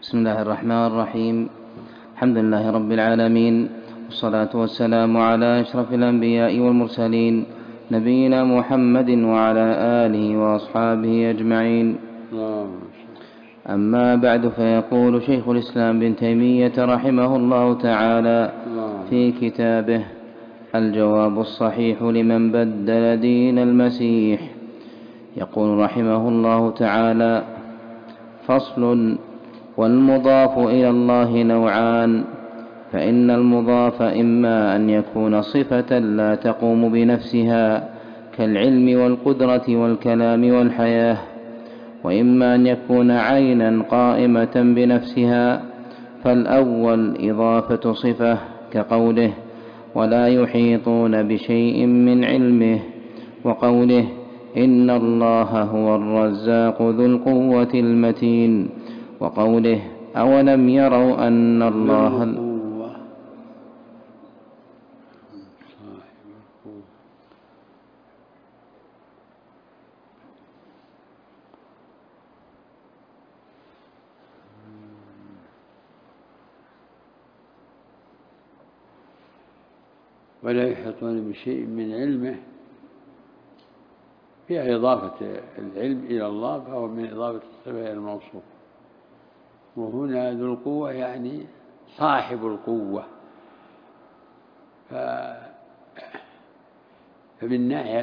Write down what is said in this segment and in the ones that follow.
بسم الله الرحمن الرحيم. الحمد لله رب العالمين، والصلاة والسلام على أشرف الأنبياء والمرسلين، نبينا محمد وعلى آله وأصحابه أجمعين. أما بعد، فيقول شيخ الإسلام ابن تيمية رحمه الله تعالى في كتابه الجواب الصحيح لمن بدل دين المسيح، يقول رحمه الله تعالى: فصل: والمضاف إلى الله نوعان، فإن المضاف إما أن يكون صفة لا تقوم بنفسها كالعلم والقدرة والكلام والحياة، وإما أن يكون عينا قائمة بنفسها، فالأول إضافة صفة كقوله: ولا يحيطون بشيء من علمه، وقوله: إن الله هو الرزاق ذو القوة المتين، وقوله: أولم يروا أن الله ولا يحيطون بشيء من علمه، هي إضافة العلم إلى الله، فهو من إضافة الصفة إلى الموصوف. وهنا ذو القوة يعني صاحب القوة، فبالناحية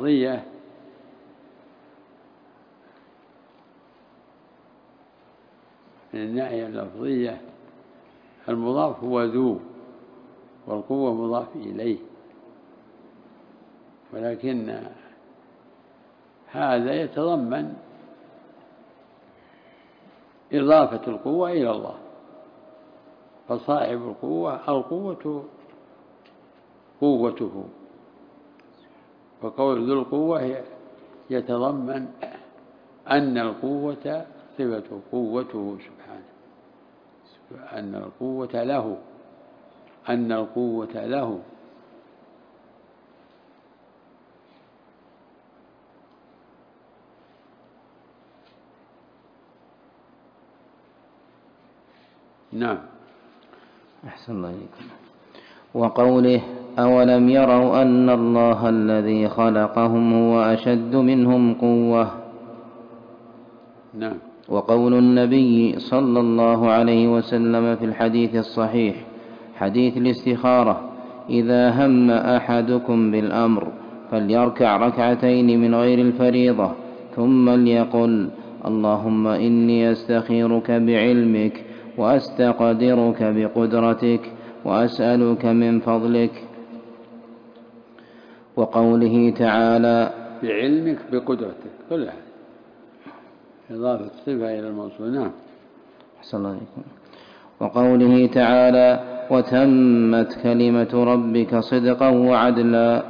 اللفظية المضاف هو ذو، والقوة مضاف إليه، ولكن هذا يتضمن إضافة القوة إلى الله، فصاحب القوة قوته، وقول ذو القوة يتضمن أن القوة صفته قوته سبحانه، أن القوة له. نعم. أحسن الله إليكم. وقوله: أولم يروا أن الله الذي خلقهم هو أشد منهم قوة. نعم. وقول النبي صلى الله عليه وسلم في الحديث الصحيح حديث الاستخارة: إذا هم أحدكم بالأمر فليركع ركعتين من غير الفريضة، ثم ليقل: اللهم إني أستخيرك بعلمك، وأستقدرك بقدرتك، وأسألك من فضلك. وقوله تعالى: بعلمك بقدرتك، كل هذا إضافة صفة إلى الموصوف. نعم. أحسن الله عليكم. وقوله تعالى: وتمت كلمة ربك صدقا وعدلا.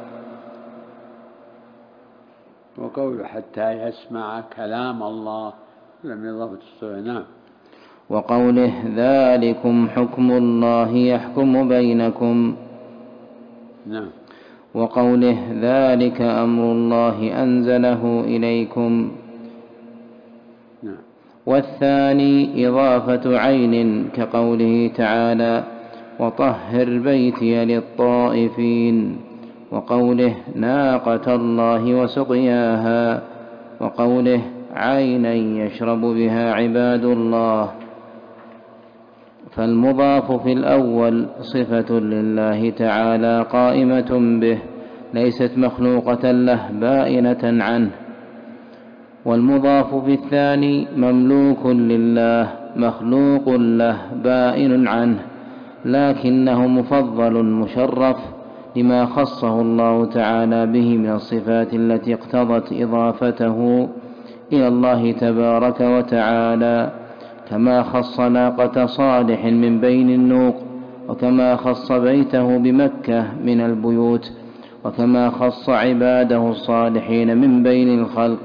وقوله: حتى يسمع كلام الله، لم إضافة الصفة. نعم. وقوله: ذلكم حكم الله يحكم بينكم. نعم. وقوله: ذلك أمر الله أنزله إليكم. نعم. والثاني إضافة عين كقوله تعالى: وطهر بيتي للطائفين. وقوله: ناقة الله وسقياها. وقوله: عينا يشرب بها عباد الله. فالمضاف في الأول صفة لله تعالى قائمة به، ليست مخلوقة له بائنة عنه. والمضاف في الثاني مملوك لله مخلوق له بائن عنه، لكنه مفضل مشرف لما خصه الله تعالى به من الصفات التي اقتضت إضافته إلى الله تبارك وتعالى، كما خص ناقة صالح من بين النوق، وكما خص بيته بمكة من البيوت، وكما خص عباده الصالحين من بين الخلق.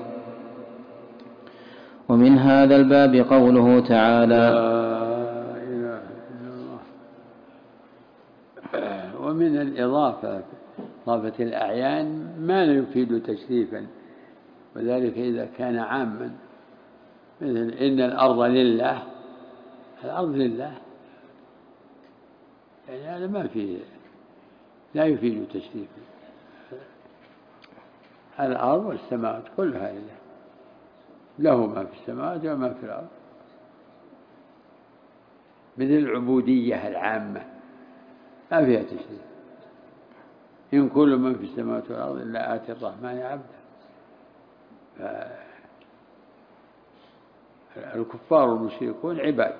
ومن هذا الباب قوله تعالى: لا إله إلا الله. ومن الإضافة إضافة الأعيان ما لا يفيد تشريفا، وذلك إذا كان عاما، مثل إن الأرض لله، الأرض لله، يعني هذا ما فيه، لا يفيد التشريف. الأرض والسماوات كلها لله، له ما في السماوات وما في الأرض، مثل العبودية العامة ما فيها تشريف. إن كل من في السماوات والأرض إلا آتي الرحمن عبدا. الكفار والمشركون عباد،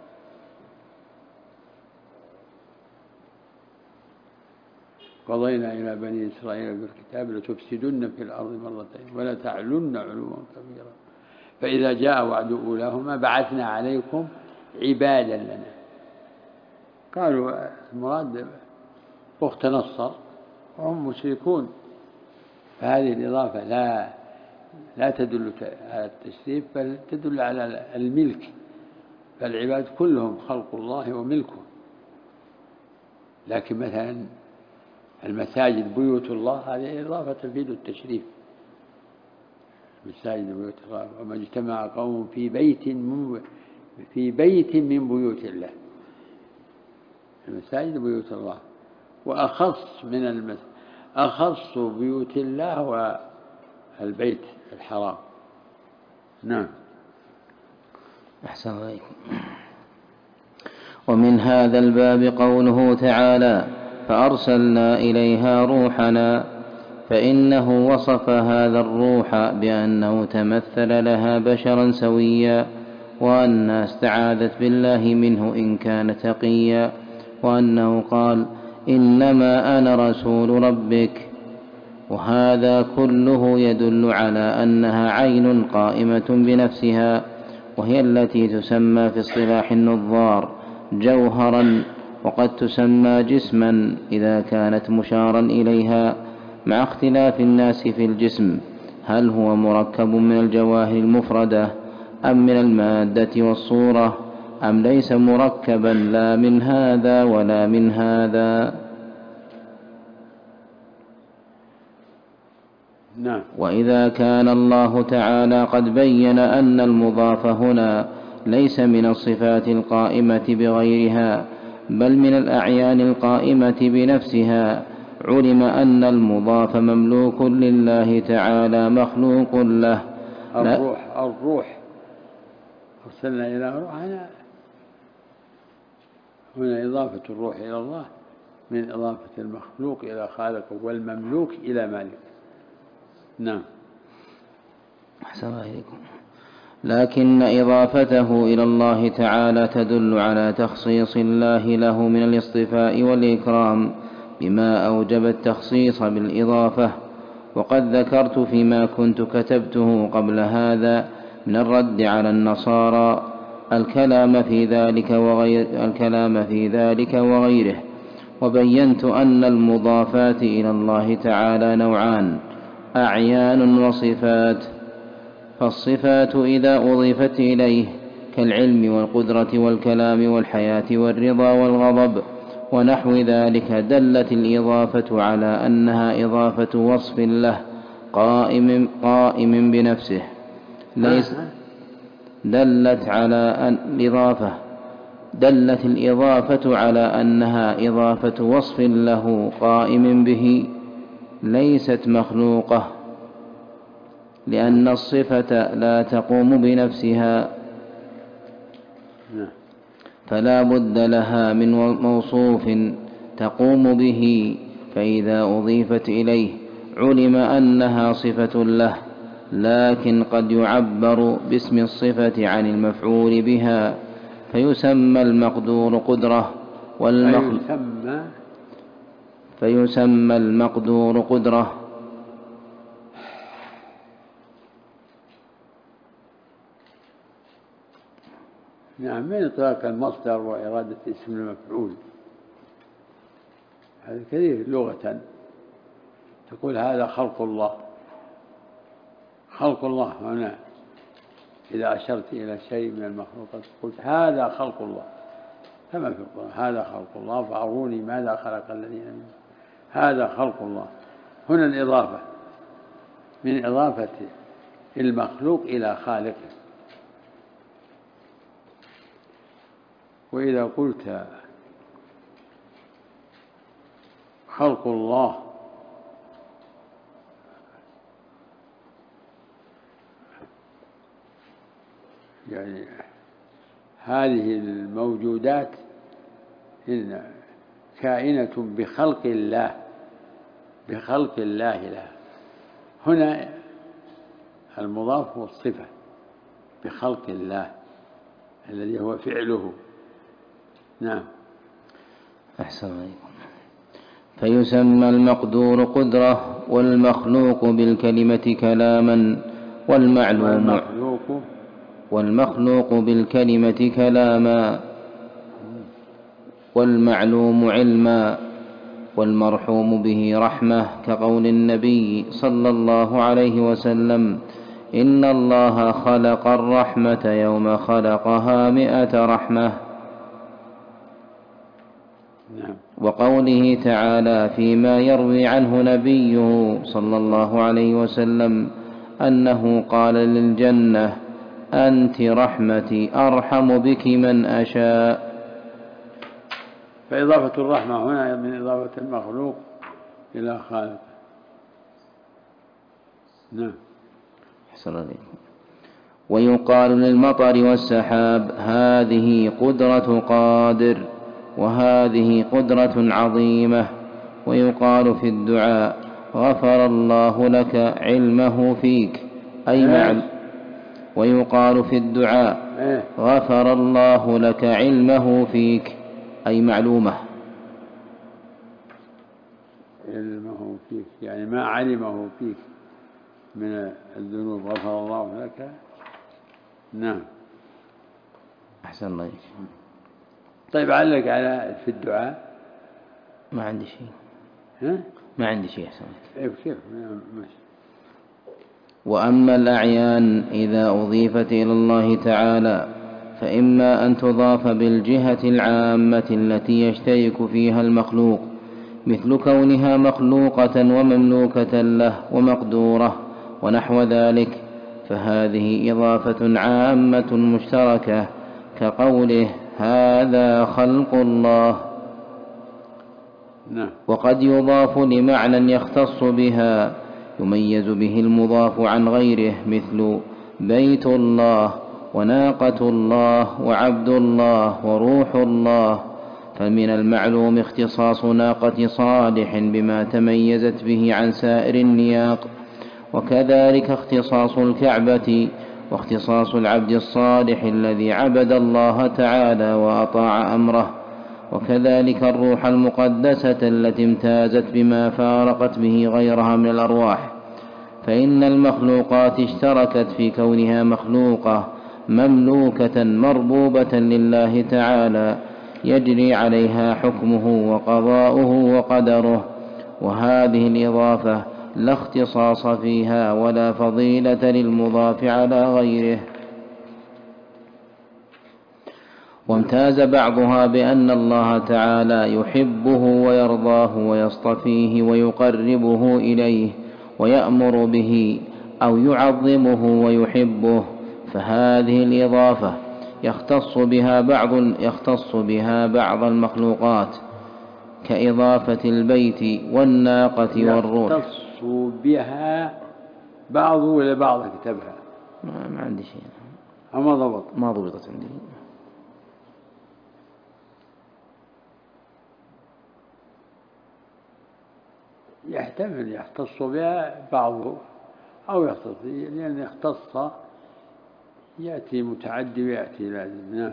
قضينا إلى بني إسرائيل بالكتاب لتفسدن في الأرض مرتين ولا تعلن علوا كبيرا فإذا جاء وعد أولاهما بعثنا عليكم عبادا لنا. قالوا المراد أخت نصر وهم مشركون، فهذه الإضافة لا تدل على التشريف بل تدل على الملك، فالعباد كلهم خلق الله وملكه. لكن مثلا المساجد بيوت الله هذه إضافة تفيد التشريف، مساجد بيوت الله، وما اجتمع قوم في بيت من بيوت الله. المساجد بيوت الله، وأخص من أخص بيوت الله والبيت الحرام. نعم. أحسن عليكم. ومن هذا الباب قوله تعالى: فأرسلنا إليها روحنا، فإنه وصف هذا الروح بأنه تمثل لها بشرا سويا، وأنها استعاذت بالله منه إن كان تقيا، وأنه قال: إنما أنا رسول ربك. وهذا كله يدل على أنها عين قائمة بنفسها، وهي التي تسمى في اصطلاح النظار جوهرا، وقد تسمى جسما إذا كانت مشارا إليها، مع اختلاف الناس في الجسم، هل هو مركب من الجواهر المفردة أم من المادة والصورة، أم ليس مركبا لا من هذا ولا من هذا. نعم. وإذا كان الله تعالى قد بين أن المضاف هنا ليس من الصفات القائمة بغيرها بل من الأعيان القائمة بنفسها، علم أن المضاف مملوك لله تعالى مخلوق له. الروح أرسلنا إلى روحنا، هنا إضافة الروح إلى الله من إضافة المخلوق إلى خالقه والمملوك إلى مالك. نعم. أحسن عليكم. لكن إضافته إلى الله تعالى تدل على تخصيص الله له من الاصطفاء والإكرام بما أوجب التخصيص بالإضافة. وقد ذكرت فيما كنت كتبته قبل هذا من الرد على النصارى الكلام في ذلك وغيره، وبينت أن المضافات إلى الله تعالى نوعان: أعيان وصفات. فالصفات إذا أضيفت إليه كالعلم والقدرة والكلام والحياة والرضا والغضب ونحو ذلك دلت الإضافة على أنها إضافة وصف له قائم بنفسه، ليس دلت الإضافة على أنها إضافة وصف له قائم به، ليست مخلوقة، لأن الصفة لا تقوم بنفسها، فلا بد لها من موصوف تقوم به، فإذا أضيفت إليه علم أنها صفة له. لكن قد يعبر باسم الصفة عن المفعول بها فيسمى المقدور قدرة فيسمى المقدور قدرة. نعم، من إطلاق المصدر وإرادة اسم المفعول هذا كثير لغة. تقول هذا خلق الله، خلق الله هنا إذا أشرت إلى شيء من المخلوقات قلت هذا خلق الله، كما في القرآن هذا خلق الله فأروني ماذا خلق الذين من هذا خلق الله. هنا الإضافة من إضافة المخلوق إلى خالقه، وإذا قلت خلق الله يعني هذه الموجودات إن كائنة بخلق الله، بخلق الله لها. هنا المضاف هو الصفة بخلق الله الذي هو فعله. نعم. أحسن عليكم. فيسمى المقدور قدرة، والمخلوق بالكلمة كلاما، والمخلوق بالكلمة كلاما، والمعلوم علما، والمرحوم به رحمة، كقول النبي صلى الله عليه وسلم: إن الله خلق الرحمة يوم خلقها 100 رحمة. وقوله تعالى فيما يروي عنه نبيه صلى الله عليه وسلم أنه قال للجنة: أنت رحمتي أرحم بك من أشاء. فإضافة الرحمة هنا من إضافة المخلوق إلى خالقه. نعم. أحسن عليكم. ويقال للمطر والسحاب: هذه قدرة قادر، وهذه قدرة عظيمة. ويقال في الدعاء: غفر الله لك علمه فيك، ويقال في الدعاء: غفر الله لك علمه فيك، أي معلومة. علمه فيك يعني ما علمه فيك من الذنوب، غفر الله لك. نعم. أحسن الله. طيب علق على في الدعاء. ما عندي شيء. ما عندي شيء. أحسن. كيف؟ وأما الأعيان إذا أضيفت إلى الله تعالى فإما أن تضاف بالجهة العامة التي يشترك فيها المخلوق، مثل كونها مخلوقة ومملوكة له ومقدورة ونحو ذلك، فهذه إضافة عامة مشتركة، كقوله: هذا خلق الله. وقد يضاف لمعنى يختص بها يميز به المضاف عن غيره، مثل بيت الله وناقة الله وعبد الله وروح الله. فمن المعلوم اختصاص ناقة صالح بما تميزت به عن سائر النياق، وكذلك اختصاص الكعبة، واختصاص العبد الصالح الذي عبد الله تعالى وأطاع أمره، وكذلك الروح المقدسة التي امتازت بما فارقت به غيرها من الأرواح. فإن المخلوقات اشتركت في كونها مخلوقة مملوكة مربوبة لله تعالى، يجري عليها حكمه وقضاؤه وقدره، وهذه الإضافة لا اختصاص فيها ولا فضيلة للمضاف على غيره. وامتاز بعضها بأن الله تعالى يحبه ويرضاه ويصطفيه ويقربه إليه ويأمر به أو يعظمه ويحبه، فهذه الإضافة يختص بها بعض المخلوقات، كإضافة البيت والناقة والروح. يختص بها بعض ولا بعض كتبها؟ ما عندي شيء. ما ضبطت عندي. يحتمل يختص بها بعضه أو يختص، لأن يختص يأتي متعدي ويأتي لازم. نعم.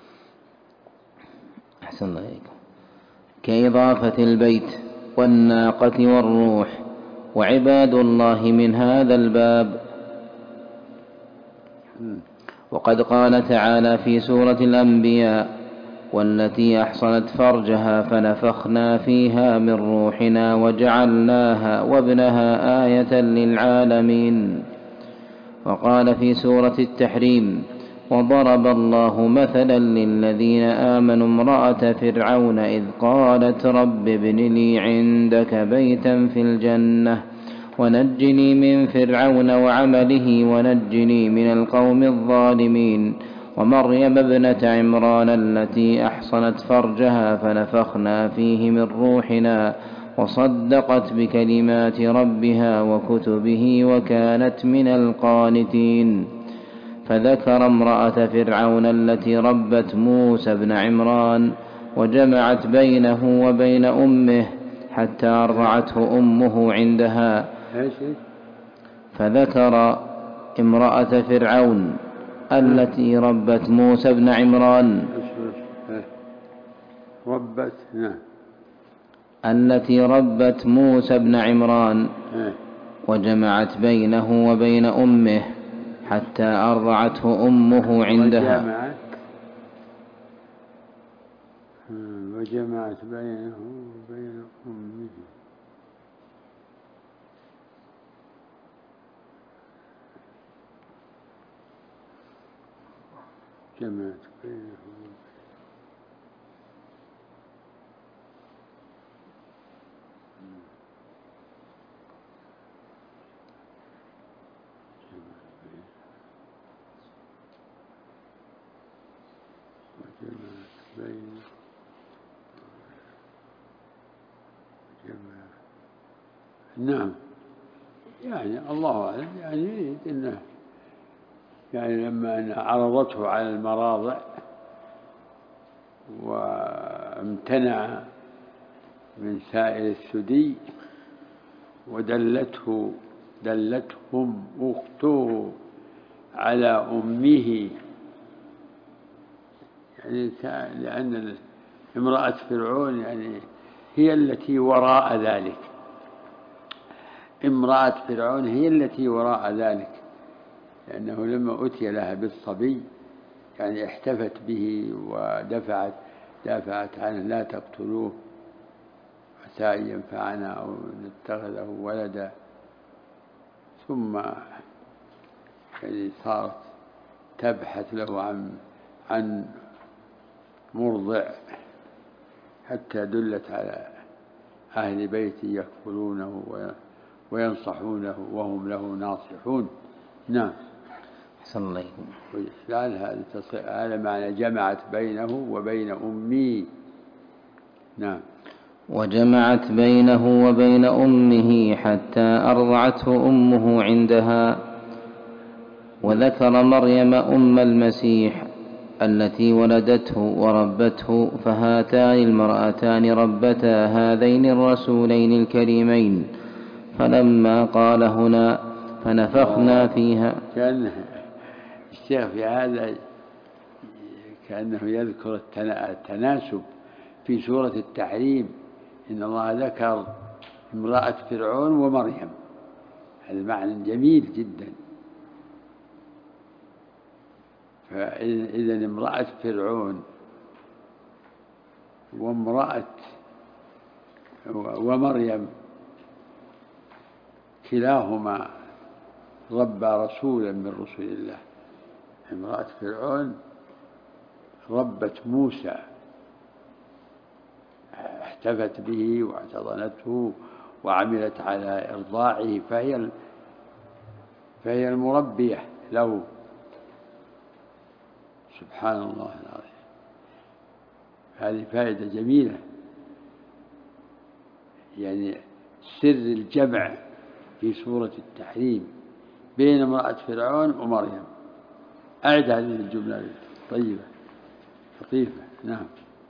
أحسن الله عليكم. كإضافة البيت والناقة والروح وعباد الله من هذا الباب. وقد قال تعالى في سورة الأنبياء: والتي أحصنت فرجها فنفخنا فيها من روحنا وجعلناها وابنها آية للعالمين. وقال في سورة التحريم: وضرب الله مثلا للذين آمنوا امرأة فرعون إذ قالت رب ابن لي عندك بيتا في الجنة ونجني من فرعون وعمله ونجني من القوم الظالمين. ومريم ابنة عمران التي أحصنت فرجها فنفخنا فيه من روحنا وصدقت بكلمات ربها وكتبه وكانت من القانتين. فذكر امرأة فرعون التي ربت موسى بن عمران وجمعت بينه وبين أمه حتى أرضعته أمه عندها. فذكر امرأة فرعون التي ربت موسى بن عمران التي ربت موسى بن عمران وجمعت بينه وبين أمه حتى أرضعته أمه عندها. وجمعت بينه وبين أمه جمعت بينه نعم. يعني الله أعلم، يعني يريد إنه يعني لما عرضته على المراضع وامتنع من سائل الثدي دلتهم أخته على أمه، يعني لأن امرأة فرعون يعني هي التي وراء ذلك، امرأة فرعون هي التي وراء ذلك، لأنه لما أتي لها بالصبي يعني احتفت به ودافعت عنه لا تقتلوه عسى أن ينفعنا أو نتخذه ولدا. ثم يعني صارت تبحث له عن مرضع حتى دلت على أهل بيت يكفلونه وينصحونه وهم له ناصحون. نعم. أحسن الله إليكم. هذا معنى جمعت بينه وبين أمي. نعم. وجمعت بينه وبين أمه حتى أرضعته أمه عندها. وذكر مريم أم المسيح التي ولدته وربته، فهاتان المرأتان ربتا هذين الرسولين الكريمين. فلما قال هنا فنفخنا فيها، كان الشيخ في هذا كأنه يذكر التناسب في سورة التحريم، إن الله ذكر امرأة فرعون ومريم، هذا معنى جميل جدا. فإذا امرأة فرعون ومريم كلاهما ربى رسولا من رسل الله. امرأة فرعون ربت موسى، احتفت به واعتضنته وعملت على إرضاعه، فهي المربية له. سبحان الله العظيم. هذه فائدة جميلة، يعني سر الجمع في سورة التحريم بين امرأة فرعون ومريم. أعد هذه الجملة طيبة لطيفة. نعم.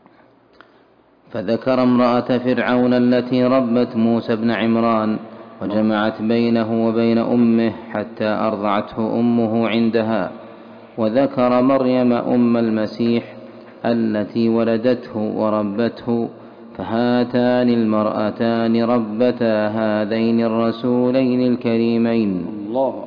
فذكر امرأة فرعون التي ربت موسى بن عمران وجمعت بينه وبين أمه حتى أرضعته أمه عندها. وذكر مريم أم المسيح التي ولدته وربته، فهاتان المرأتان ربتا هذين الرسولين الكريمين. الله.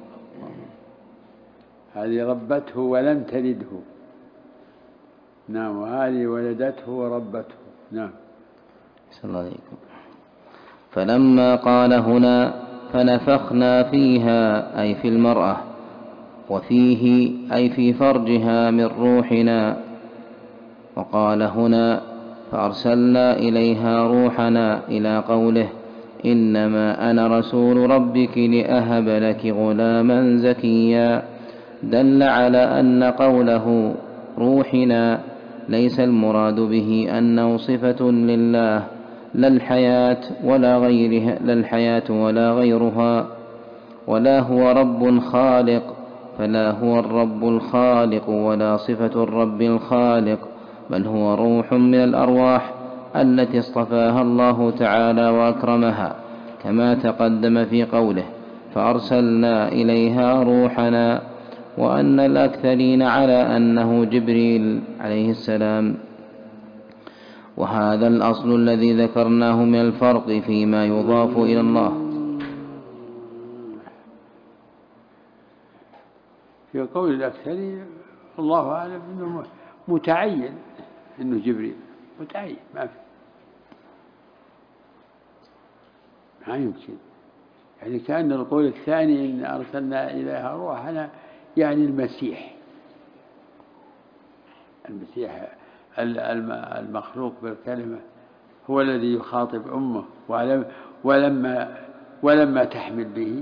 هذه ربته ولم تلده. نعم. وهذه ولدته وربته. نعم. صلى الله عليكم. فلما قال هنا فنفخنا فيها أي في المرأة، وفيه أي في فرجها من روحنا. وقال هنا فأرسلنا إليها روحنا إلى قوله إنما أنا رسول ربك لأهب لك غلاما زكيا. دل على أن قوله روحنا ليس المراد به أنه صفة لله لا الحياة ولا غيرها، ولا هو رب خالق، فلا هو الرب الخالق ولا صفة الرب الخالق، بل هو روح من الأرواح التي اصطفاها الله تعالى وأكرمها، كما تقدم في قوله فأرسلنا إليها روحنا، وأن الأكثرين على أنه جبريل عليه السلام. وهذا الأصل الذي ذكرناه من الفرق فيما يضاف إلى الله. في قول الأكثرين الله أعلم أنه متعين، أنه جبريل متعين، ما يمكن. يعني كأن القول الثاني إن أرسلنا إليها روحنا يعني المسيح المخلوق بالكلمة هو الذي يخاطب أمه ولما تحمل به،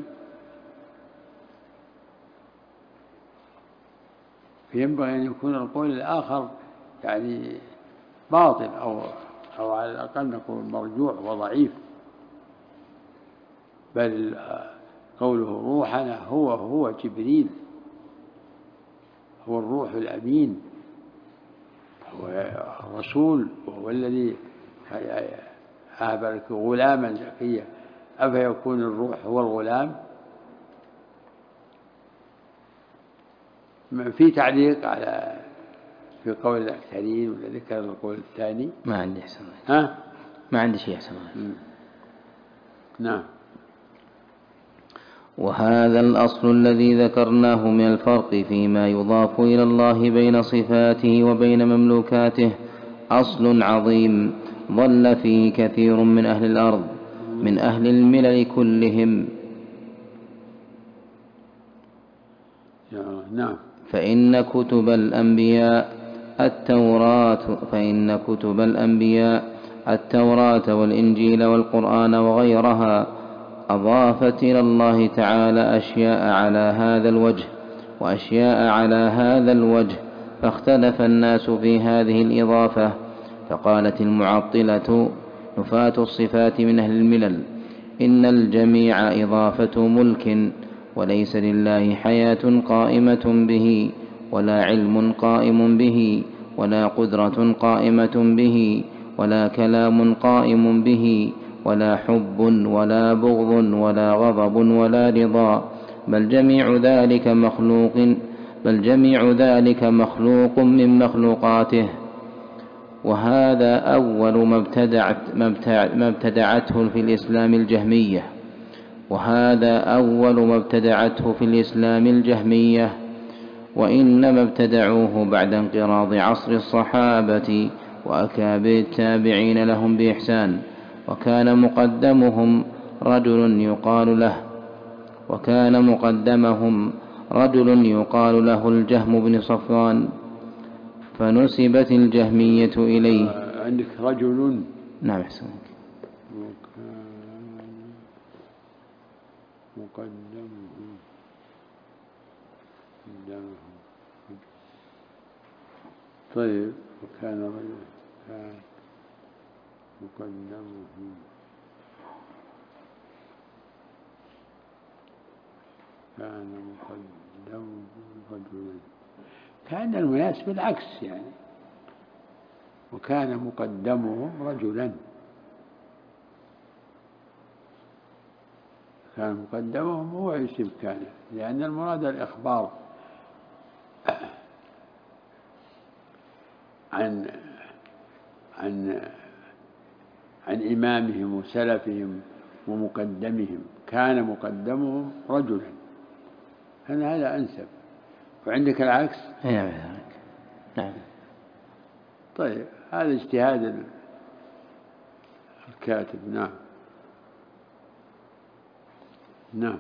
فينبغي أن يكون القول الآخر يعني باطل أو على الأقل نقول مرجوع وضعيف، بل قوله روحنا هو جبريل، هو الروح الأمين، هو الرسول، وهو الذي أهبلك غلاما زكيا، أفيكون الروح هو الغلام؟ في تعليق على في قول الأكثرين ولا ذكر القول الثاني؟ ما عندي حسن. ما عندي شيء حسن. نعم. وهذا الأصل الذي ذكرناه من الفرق فيما يضاف إلى الله بين صفاته وبين مملوكاته أصل عظيم ضل فيه كثير من أهل الأرض من أهل الملل كلهم. نعم. فإن كتب الأنبياء التوراة والإنجيل والقرآن وغيرها أضافت إلى الله تعالى أشياء على هذا الوجه وأشياء على هذا الوجه، فاختلف الناس في هذه الإضافة. فقالت المعطلة نفاة الصفات من أهل الملل إن الجميع إضافة ملك، وليس لله حياة قائمة به، ولا علم قائم به، ولا قدرة قائمة به، ولا كلام قائم به، ولا حب ولا بغض ولا غضب ولا رضا، بل جميع ذلك مخلوق من مخلوقاته. وهذا أول ما ابتدعته في الإسلام الجهمية، وإنما ابتدعوه بعد انقراض عصر الصحابة وأكابر التابعين لهم بإحسان، وكان مقدمهم رجل يقال له الجهم بن صفوان، فنسبت الجهمية إليه. عندك رجل؟ نعم أحسنك. مقدمهم طيب، وكان رجل مقدمهم رجلا، كان المناسب العكس يعني، وكان مقدمهم رجلا، كان مقدمهم هو اسم كان، لأن المراد الإخبار عن إمامهم وسلفهم ومقدمهم، كان مقدمهم رجلا، هذا أنسب. وعندك العكس؟ نعم. طيب، هذا اجتهاد الكاتب. نعم.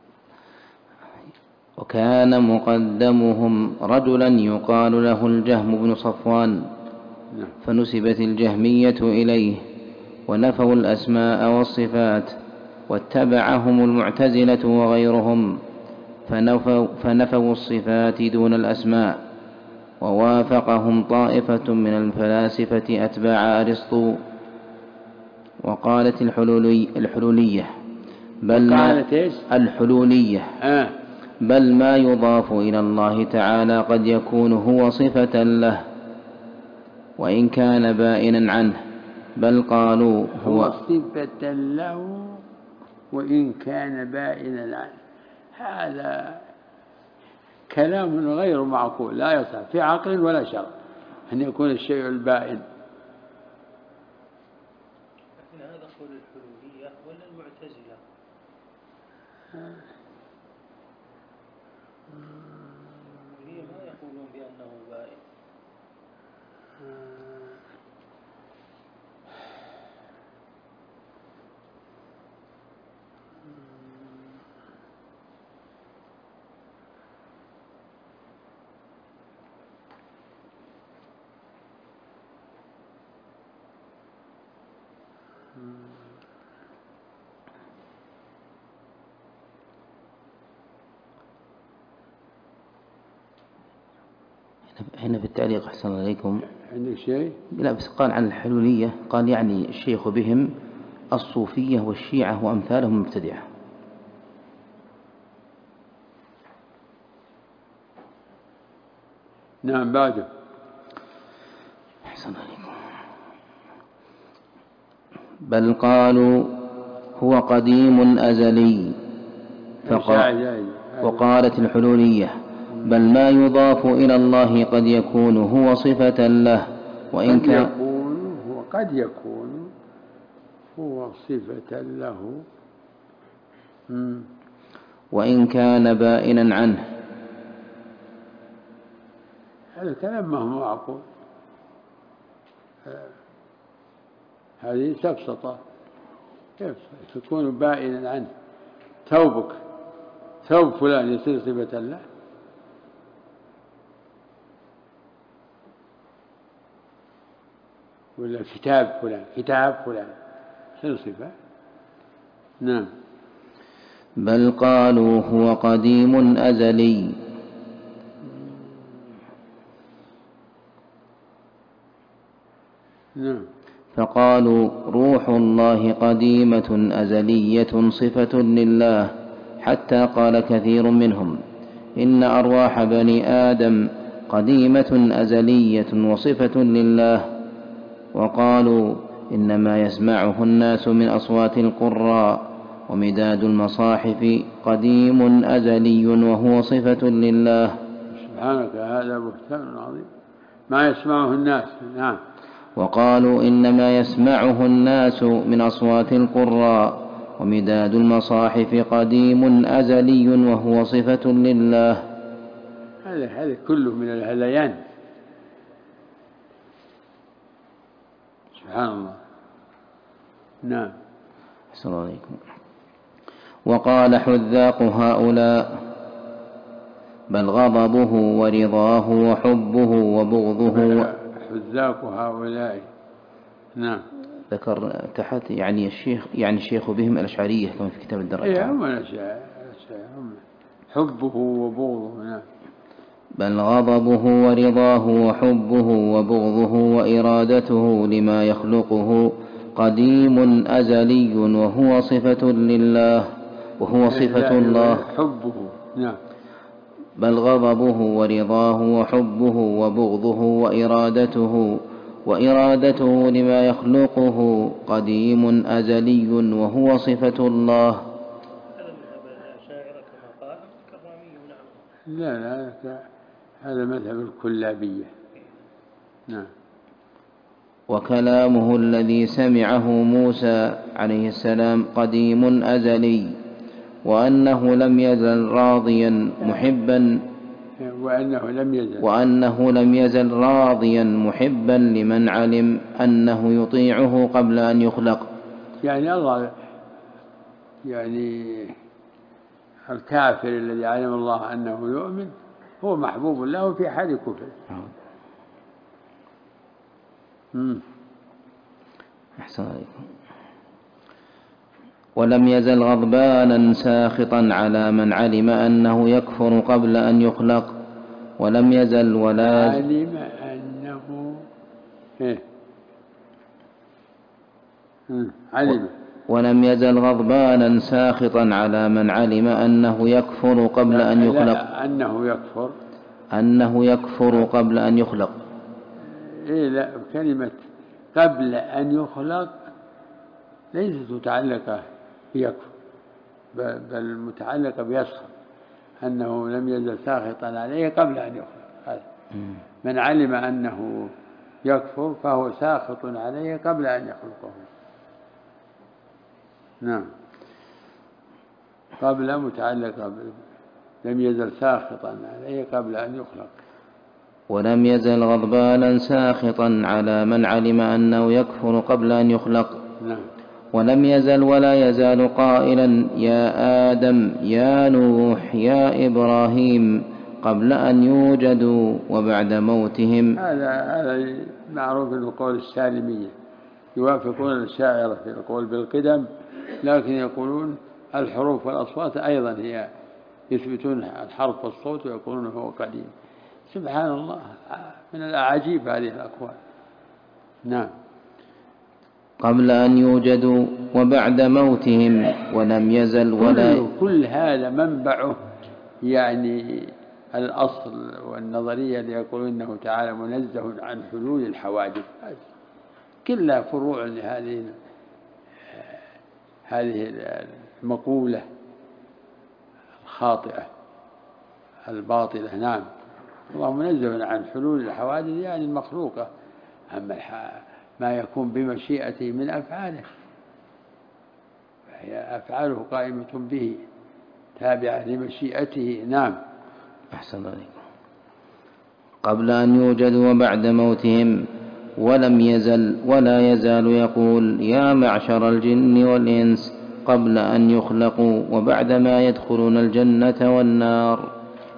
وكان مقدمهم رجلا يقال له الجهم بن صفوان، فنسبت الجهمية إليه ونفوا الأسماء والصفات، واتبعهم المعتزلة وغيرهم، فنفوا الصفات دون الأسماء. ووافقهم طائفة من الفلاسفة أتباع أرسطو، وقالت الحلولية بل ما يضاف إلى الله تعالى قد يكون هو صفة له وإن كان بائنا عنه، بل قالوا هو صفة له وإن كان بائنا عنه. هذا كلام غير معقول، لا يصح في عقل ولا شرع أن يكون الشيء البائن. لكن هذا قول الحلولية ولا المعتزلة؟ هي ما يقولون بأنه بائن. هنا في التعليق أحسن عليكم عندك شيء؟ لا بس قال عن الحلولية، قال يعني الشيخ بهم الصوفية والشيعة وأمثالهم مبتدعة. نعم بعده. أحسن عليكم. بل قالوا هو قديم أزلي. وقالت الحلولية بل ما يضاف إلى الله قد يكون هو صفة له وإن كان قد يكون هو صفة له وإن كان بائنا عنه. هذا الكلام ما هو معقول، هذه سفسطة. كيف تكون بائنا عنه؟ ثوب فلان يصير صفة له؟ ولا كتاب فلان يصير صفة؟ نعم. بل قالوا هو قديم أزلي. نعم. فقالوا روح الله قديمة أزلية صفة لله، حتى قال كثير منهم إن أرواح بني آدم قديمة أزلية وصفة لله. وقالوا إنما يسمعه الناس من أصوات القراء، ومداد المصاحف قديم أزلي وهو صفة لله. سبحانك، هذا بهتان عظيم. ما يسمعه الناس. نعم. وقالوا إنما يسمعه الناس من أصوات القراء، ومداد المصاحف قديم أزلي وهو صفة لله. هذا كله من الهذيان. سبحان الله. نعم. السلام عليكم. وقال حذاق هؤلاء بل غضبه ورضاه وحبه وبغضه. حذاق هؤلاء. نعم. ذكر تحت يعني الشيخ بهم الأشعرية كما في كتاب الدرجة. هم الأشعرية حبه وبغضه. نعم. بل غضبه ورضاه وحبه وبغضه وإرادته لما يخلقه قديم أزلي وهو صفة لله وهو صفة الله. حبه. نعم. بل غضبه ورضاه وحبه وبغضه وإرادته لما يخلقه قديم أزلي وهو صفة الله. لا هذا مذهب الكلابية. نعم. وكلامه الذي سمعه موسى عليه السلام قديم أزلي، وأنه لم يزل راضيا محبا وأنه لم يزل راضيا محبا لمن علم أنه يطيعه قبل أن يخلق. يعني الله الكافر الذي علم الله أنه يؤمن هو محبوب له في حال كفره. أحسن عليكم. ولم يزل غضبانا ساخطا على من علم أنه يكفر قبل أن يخلق. ولم يزل علم أنه علم. ولم يزل غضبانا ساخطا على من علم أنه يكفر قبل أن يخلق. أنه يكفر قبل أن يخلق. لا، كلمة قبل أن يخلق ليست متعلقة بيكفر، بل متعلقة بيسخط، أنه لم يزل ساخطا عليه قبل أن يخلق. من علم أنه يكفر فهو ساخط عليه قبل أن يخلقه. نعم، قبل متعلقة لم يزل ساخطا عليه قبل أن يخلق. ولم يزل غضبانا ساخطا على من علم أنه يكفر قبل أن يخلق. نعم. ولم يزل ولا يزال قائلا يا آدم يا نوح يا إبراهيم قبل أن يوجدوا وبعد موتهم. هذا معروف بالقول السالمية، يوافقون الشاعر في القول بالقدم، لكن يقولون الحروف والأصوات أيضا هي، يثبتون الحرف والصوت ويقولون هو قديم. سبحان الله، من الأعاجيب هذه الأقوال. نعم. قبل أن يوجدوا وبعد موتهم. ولم يزل ولا كل هذا منبعه يعني الأصل والنظرية اللي يقولون إنه تعالى منزه عن حلول الحوادث، كلها فروع لهذه المقولة الخاطئة الباطلة. نعم، الله منزه عن حلول الحوادث يعني المخلوقة، أما ما يكون بمشيئته من أفعاله فهي أفعاله قائمة به تابعة لمشيئته. نعم. أحسن عليكم. قبل أن يوجدوا وبعد موتهم. ولم يزل ولا يزال يقول يا معشر الجن والإنس قبل أن يخلقوا وبعدما يدخلون الجنة والنار.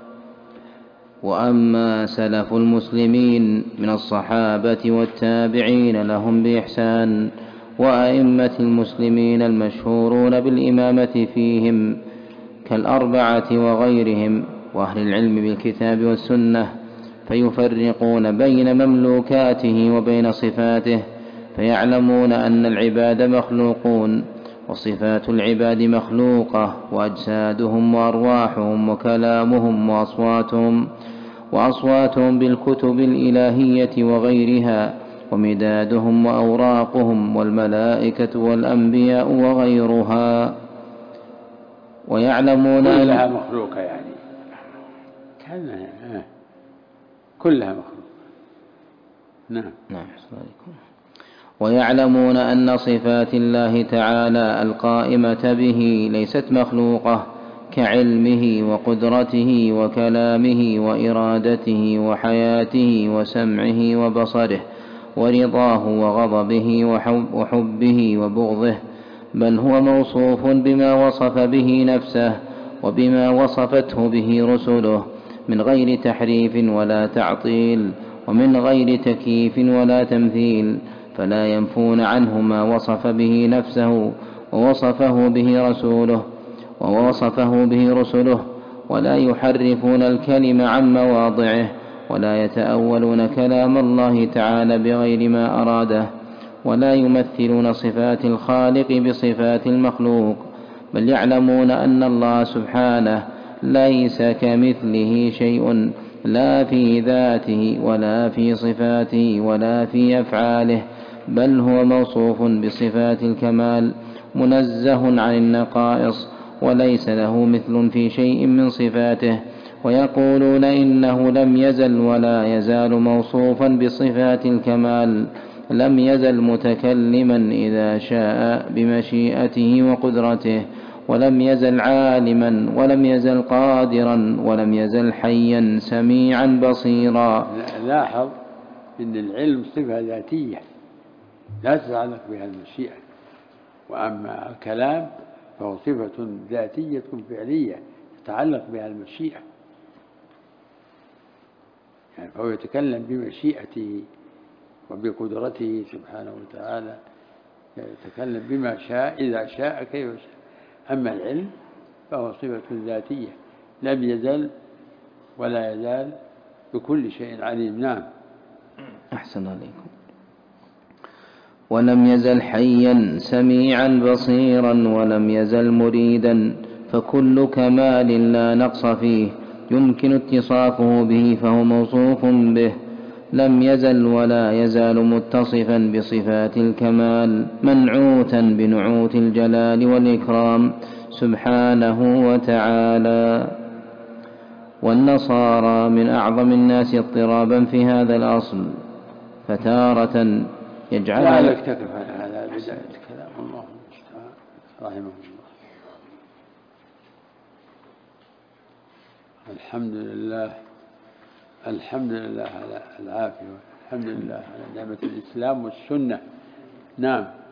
وأما سلف المسلمين من الصحابة والتابعين لهم بإحسان وأئمة المسلمين المشهورون بالإمامة فيهم كالأربعة وغيرهم وأهل العلم بالكتاب والسنة، فيفرقون بين مملوكاته وبين صفاته، فيعلمون أن العباد مخلوقون وصفات العباد مخلوقة، وأجسادهم وأرواحهم وكلامهم وأصواتهم بالكتب الإلهية وغيرها ومدادهم وأوراقهم والملائكة والأنبياء وغيرها. ويعلمون كلها مخلوقة، يعني كلها مخلوقة. نعم. ويعلمون أن صفات الله تعالى القائمة به ليست مخلوقة، كعلمه وقدرته وكلامه وإرادته وحياته وسمعه وبصره ورضاه وغضبه وحبه وبغضه، بل هو موصوف بما وصف به نفسه وبما وصفته به رسله من غير تحريف ولا تعطيل ومن غير تكييف ولا تمثيل، فلا ينفون عنه ما وصف به نفسه ووصفه به رسله ولا يحرفون الكلم عن مواضعه ولا يتأولون كلام الله تعالى بغير ما أراده، ولا يمثلون صفات الخالق بصفات المخلوق، بل يعلمون أن الله سبحانه ليس كمثله شيء لا في ذاته ولا في صفاته ولا في أفعاله، بل هو موصوف بصفات الكمال منزه عن النقائص وليس له مثل في شيء من صفاته. ويقولون إنه لم يزل ولا يزال موصوفا بصفات الكمال، لم يزل متكلما إذا شاء بمشيئته وقدرته، ولم يزل عالما ولم يزل قادرا ولم يزل حيا سميعا بصيرا. لاحظ إن العلم صفة ذاتية لا تتعلق بها المشيئة، وأما الكلام فهو صفة ذاتية فعلية تتعلق بها المشيئة، يعني فهو يتكلم بمشيئته وبقدرته سبحانه وتعالى يتكلم بما شاء إذا شاء كيف شاء. أما العلم فهو صفة ذاتية، لم يزل ولا يزال بكل شيء عليم. نعم. أحسن عليكم. ولم يزل حيا سميعا بصيرا ولم يزل مريدا، فكل كمال لا نقص فيه يمكن اتصافه به فهو موصوف به. لم يزل ولا يزال متصفا بصفات الكمال منعوتا بنعوت الجلال والإكرام سبحانه وتعالى. والنصارى من أعظم الناس اضطرابا في هذا الأصل، فتارة يجعلها لا نكتفي على بداية الكلام. الله المستعان. رحمه الله. الحمد لله، الحمد لله على العافية، والحمد لله على نعمة الإسلام والسنة. نعم.